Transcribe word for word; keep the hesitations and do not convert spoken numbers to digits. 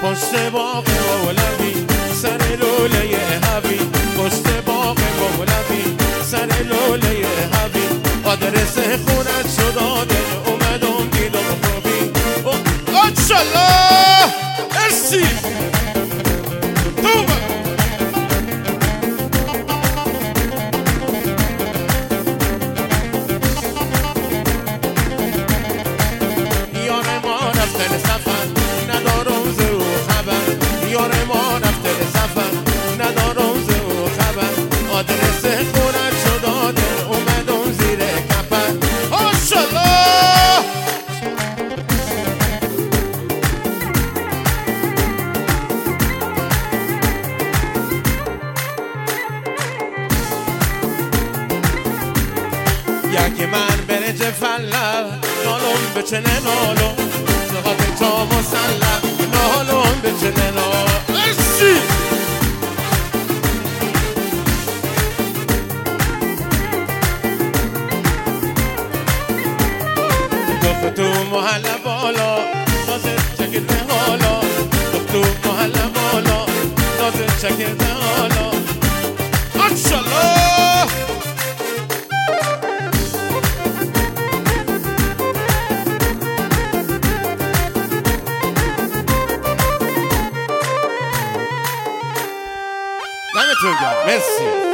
پشت باغ مولوی سر لوله هوی پشت باغ مولوی سر لوله هوی آدرس خونت شد داده اومدم دیدم خوبی ماشالله ارسی توبه یار ما رفته سفر ندارم ز او خبر یار ما رفته سفر ندارم ز او خبر آدرس خونت شد داده اومدم زیر کفر ماشالله یکی من برنج فلق نالم بچنه نالم زغاب تا مسلق نالم بچنه نالم ارسی دخت تو محله بالا نازت چکرده حالا دخت تو محله بالا نازت چکرده حالا ماشالله دمتون گرم مرسی